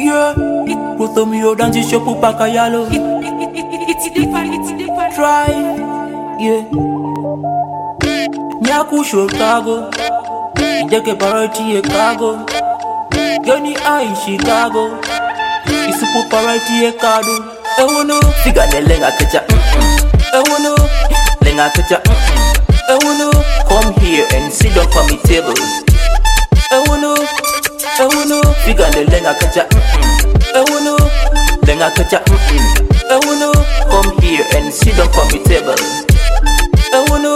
Yeah, both of me you dance shop paka yalo. It's different. Try, yeah. Nyaku Chicago, Ijeke parati Chicago. Goni ai Chicago, isupu parati Chicago. Ewono, figa ne lenga kecha. Ewono, lenga kecha. Ewono, come here and sit down for me table. Ewono, figa ne lenga kecha. Ewono, lenga kecha. Ewono, come here and sit down for me table. Ewono,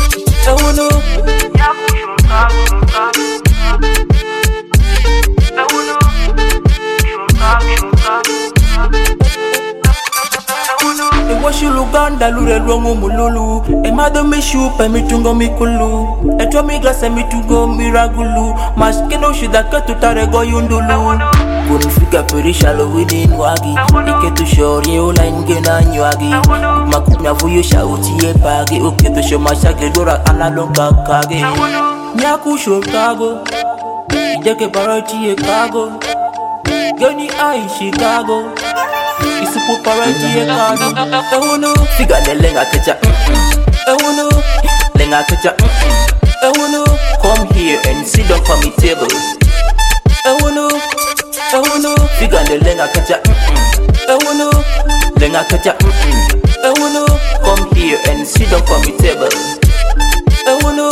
Ewashi Luganda lure longo mululu. Emado mishu pe mitungo mikulu. Etwa miglase mitungo miragulu. Maskeno shidaka tutarego yundulu. Kunifika perisha lo within wagi. Iketu shori ola ingena nywagi. Makumya vuyo shauti ye pagi. Uketu shomashage dora analonga kage. Nyaku Chicago, Ijeke parati Chicago. Goni ai Chicago, isupu parati Chicago. Ewono, figa ne lenga kecha. Ewono, lenga kecha. Ewono, come here and sit down for me table. Ewono, figa ne lenga kecha. Ewono, lenga kecha. Ewono, come here and sit down for me table. Ewono,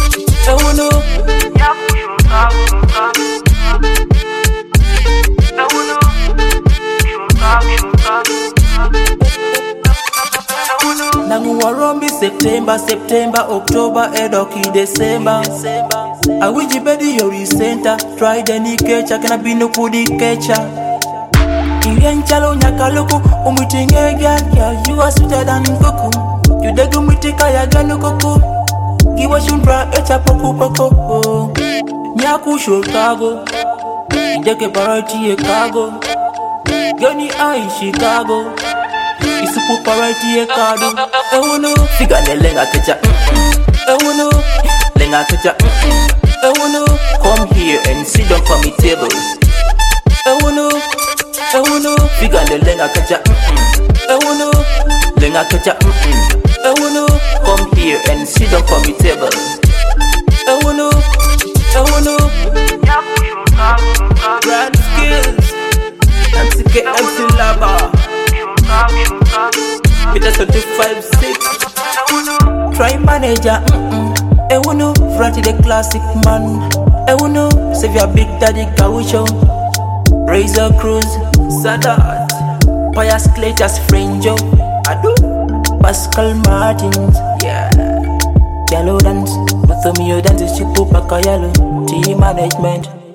Nangu warombi September, October, Edoki, December. I wish you better your center. Try the ni kecha, kana bino kudi kecha. Iyenchalo nyakaluku, umitinge girl, you are sweeter than kuku. You degu mitika ya ganu kuku. Giwa shundra echa poko. Nyaku Chicago, Ijeke parati Chicago. Goni ai Chicago, isupu parati Chicago. Ewono, figa ne lenga kecha. Ewono, lenga kecha. Ewono, come here and sit down for me table. Ewono, figa ne lenga kecha. Ewono, lenga kecha. Ewono, come here and sit down for me table. Ewono, Brand skills, MC Laba, Peter 256, Try manager, Ewono, Fratty the classic man. Ewono, save your big daddy Gaucho, Razor Cruz, Sadat, Pius Claytas Frenjo, Adu, Pascal Martins, yeah. Yellow dance, with me you dance, Chipu Pakayalo, team management.